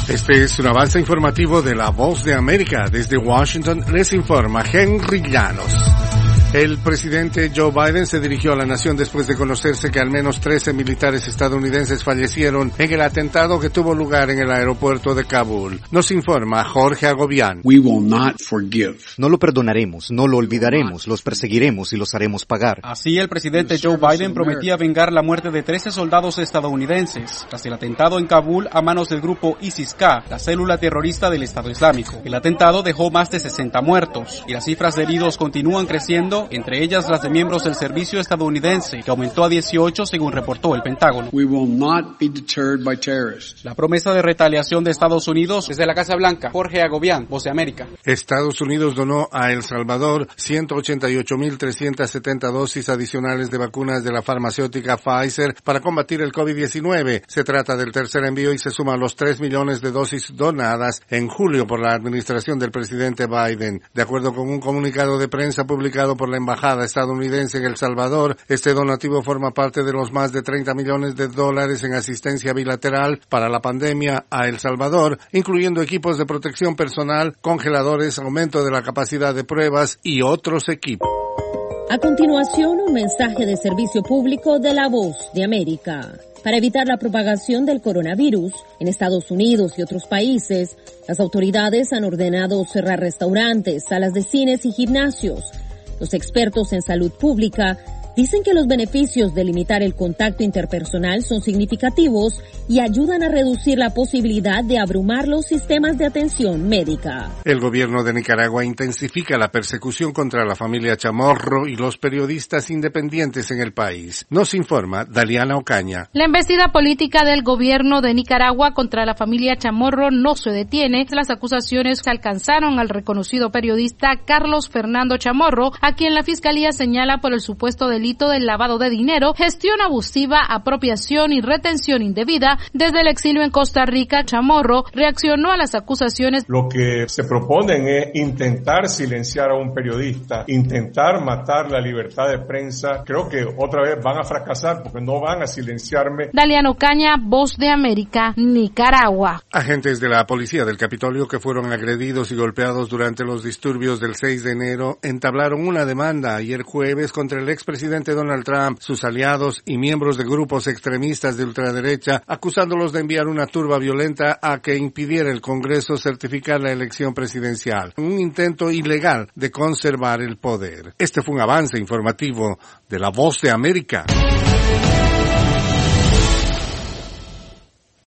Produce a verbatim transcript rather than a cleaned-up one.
Este es un avance informativo de La Voz de América. Desde Washington les informa Henry Llanos. El presidente Joe Biden se dirigió a la nación después de conocerse que al menos trece militares estadounidenses fallecieron en el atentado que tuvo lugar en el aeropuerto de Kabul. Nos informa Jorge Agobián. We will not forgive. No lo perdonaremos, no lo olvidaremos, los perseguiremos y los haremos pagar. Así el presidente Joe Biden prometía vengar la muerte de trece soldados estadounidenses tras el atentado en Kabul a manos del grupo ISIS-K, la célula terrorista del Estado Islámico. El atentado dejó más de sesenta muertos y las cifras de heridos continúan creciendo, entre ellas las de miembros del servicio estadounidense, que aumentó a dieciocho según reportó el Pentágono. We will not be deterred by terrorists. La promesa de retaliación de Estados Unidos desde la Casa Blanca. Jorge Agobián, Voz de América. Estados Unidos donó a El Salvador ciento ochenta y ocho mil trescientas setenta dosis adicionales de vacunas de la farmacéutica Pfizer para combatir el COVID diecinueve. Se trata del tercer envío y se suma a los tres millones de dosis donadas en julio por la administración del presidente Biden. De acuerdo con un comunicado de prensa publicado por la embajada estadounidense en El Salvador, este donativo forma parte de los más de treinta millones de dólares en asistencia bilateral para la pandemia a El Salvador, incluyendo equipos de protección personal, congeladores, aumento de la capacidad de pruebas y otros equipos. A continuación, un mensaje de servicio público de La Voz de América. Para evitar la propagación del coronavirus en Estados Unidos y otros países, las autoridades han ordenado cerrar restaurantes, salas de cines y gimnasios. Los expertos en salud pública dicen que los beneficios de limitar el contacto interpersonal son significativos y ayudan a reducir la posibilidad de abrumar los sistemas de atención médica. El gobierno de Nicaragua intensifica la persecución contra la familia Chamorro y los periodistas independientes en el país. Nos informa Daliana Ocaña. La embestida política del gobierno de Nicaragua contra la familia Chamorro no se detiene. Las acusaciones alcanzaron al reconocido periodista Carlos Fernando Chamorro, a quien la fiscalía señala por el supuesto delito del lavado de dinero, gestión abusiva, apropiación y retención indebida. Desde el exilio en Costa Rica, Chamorro reaccionó a las acusaciones. Lo que se proponen es intentar silenciar a un periodista, intentar matar la libertad de prensa. Creo que otra vez van a fracasar porque no van a silenciarme. Daliana Ocaña, Voz de América, Nicaragua. Agentes de la policía del Capitolio que fueron agredidos y golpeados durante los disturbios del seis de enero entablaron una demanda ayer jueves contra el expresidente Donald Trump, sus aliados y miembros de grupos extremistas de ultraderecha, acusándolos de enviar una turba violenta a que impidiera el Congreso certificar la elección presidencial. Un intento ilegal de conservar el poder. Este fue un avance informativo de La Voz de América.